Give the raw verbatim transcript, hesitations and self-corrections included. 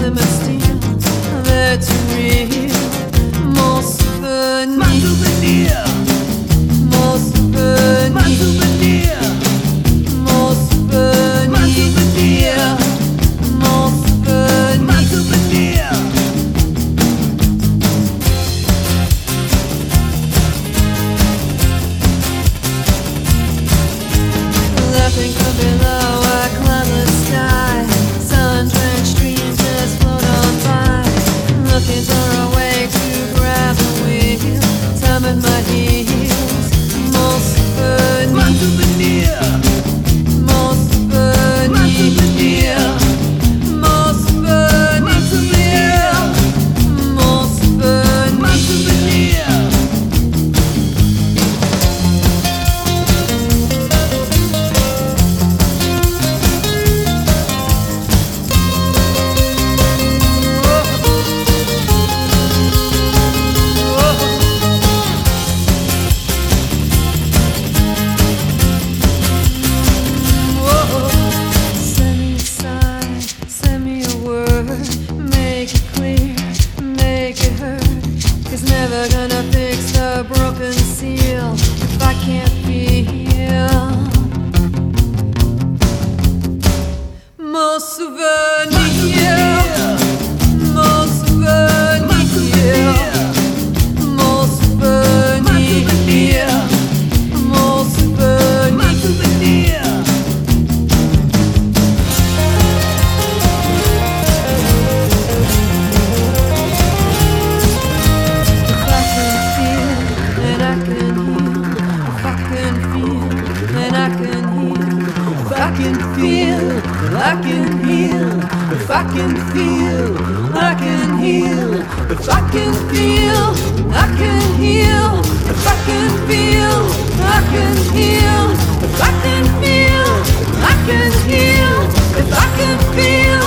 me style, that's real. Mon souvenir, Mon souvenir, mon souvenir, mon souvenir, mon souvenir, mon souvenir, mon souvenir. mon souvenir. Laughing from below a cloudless sky, sun-drenched dreams just float on by. Looking for a way to grab the wheel, time at my heels. Mon souvenir, Mon souvenir, mon souvenir, mon souvenir, mon souvenir, mon souvenir. mon souvenir. Send me a sign, send me a word, make it clear, make it hurt. 'Cause never gonna fix the broken seal if I can't feel. Mon souvenir, mon souvenir, mon souvenir, mon souvenir. Mon souvenir. If I can feel, then I can heal. If I can feel, then I can heal. If I can feel, then I can heal. If I can feel, I can heal. If I can feel, I can heal. If I can feel, I can heal. If I can feel, I can heal. If I can feel.